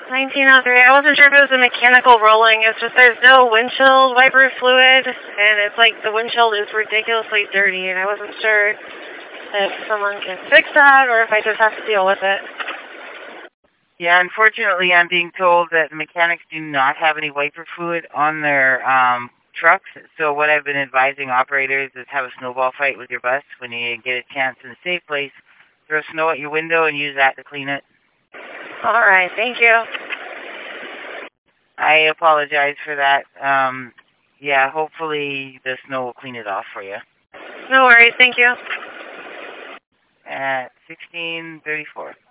1903. I wasn't sure if it was a mechanical rolling. It's just there's no windshield wiper fluid, and it's like the windshield is ridiculously dirty, and I wasn't sure if someone can fix that or if I just have to deal with it. Yeah, unfortunately, I'm being told that the mechanics do not have any wiper fluid on their trucks. So what I've been advising operators is have a snowball fight with your bus when you get a chance in a safe place. Throw snow at your window and use that to clean it. All right, thank you. I apologize for that. Yeah, hopefully the snow will clean it off for you. No worries, thank you. At 16:34.